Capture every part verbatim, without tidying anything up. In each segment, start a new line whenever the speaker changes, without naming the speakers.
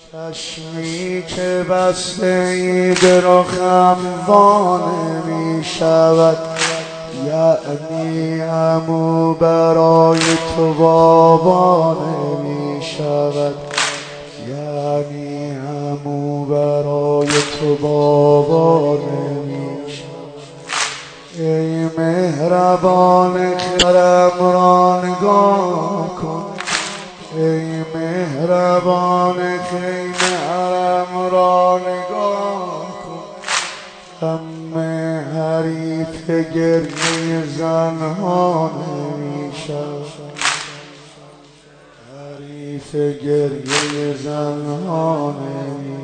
چشمی که بسته ای به رخم وانه می شود، یعنی همو برای تو بابانه می شود، یعنی همو برای تو بابانه می شود. ای مهربان خرم را نگاه کن، ای مهربان خیمه حرم را نگاه کن، همه حریف گریه زنها نمی شود، حریف گریه زنها نمی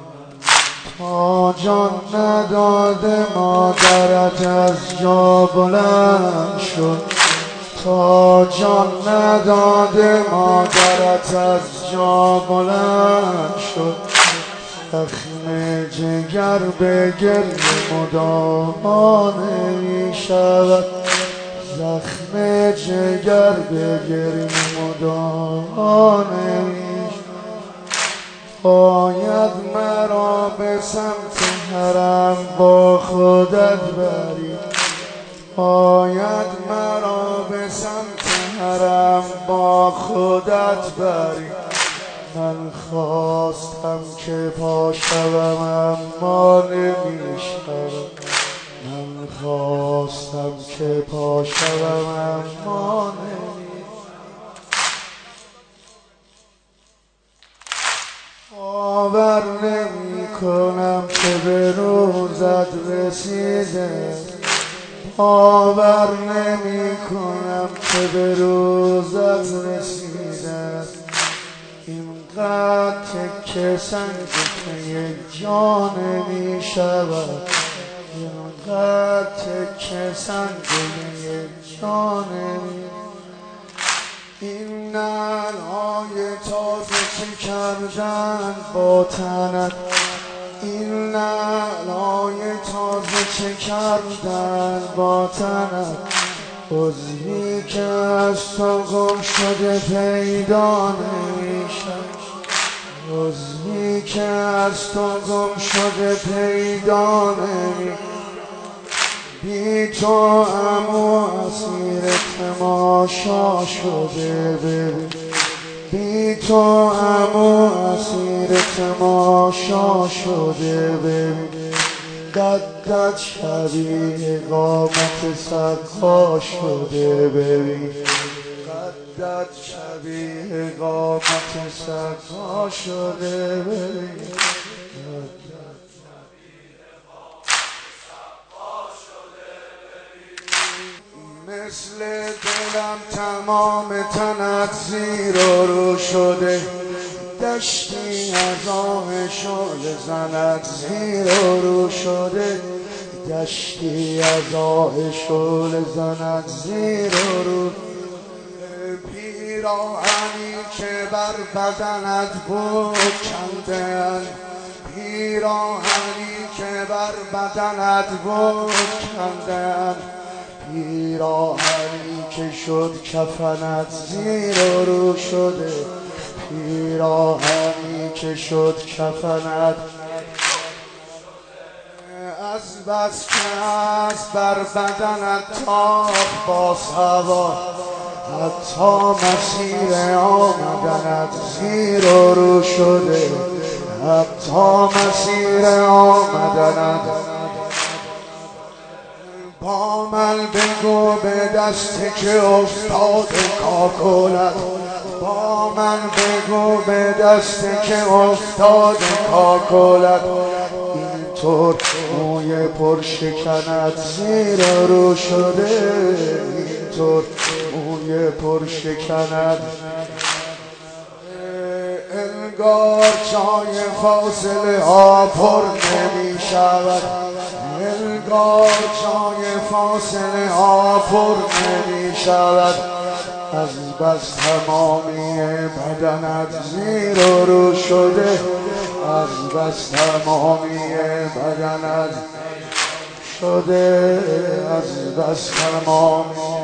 تا جان نداده مادرت از جا بلند شد، تا جان نداده مادرت از جا بلند شد، زخم جگر به گریه مدام نمی شود، زخم جگر به گریه مدام نمی شود. باید مرا به سمت حرم با خودت بری، باید مرا به سمت حرم با خودت بری. من خواستم که پا شوم اما نمی شوم، من خواستم که پا شوم اما نمی باور نمی کنم که به روزت رسیده، باور نمی کنم که به روزت رسیده. اینقدر تکه سنگ که جا نمی شود، اینقدر تکه سنگ جا نمی. این نعلهای تازه چه کردن با تنت، این نعلهای تازه چه کردن با تنت. عضوی که از تو گم شده پیدا نمی شود، عضوی که از تو گم شده پیدا نمی. بی تو عمو اسیر تماشا شده ببین، بی تو عمو اسیر تماشا شده ببین. قدت شبیه قامت سقا شده ببین، قدت شبیه قامت سقا شده ببین. مثل دلم تمام تنت زیر و رو شده، دشتی از آه شعله زنت زیر و رو شده، دشتی از آه شعله زنت زیر و رو. پیراهنی که بر بدنت بود کنده‌اند، پیراهنی که بر بدنت بود کنده‌اند، پیراهنی که شد کفنت زیر و رو شده، پیراهنی که شد کفنت. از بس که از بر بدنت تاخت باز هوا، حتی مسیر آمدنت زیر و رو شده، حتی مسیر آمدنت. با من بگو به دست که افتاد کاکلت، با من بگو به دست که افتاد کاکلت. اینطور موی پرشکنت زیر رو شده، اینطور موی پرشکنت. انگار جای فاصله ها پر نمی شود، انگار جای فاصله ها پر نمی شود. از بس تمامی بدنت زیر و رو شده، از بس تمامی بدنت شده، از بس تمامی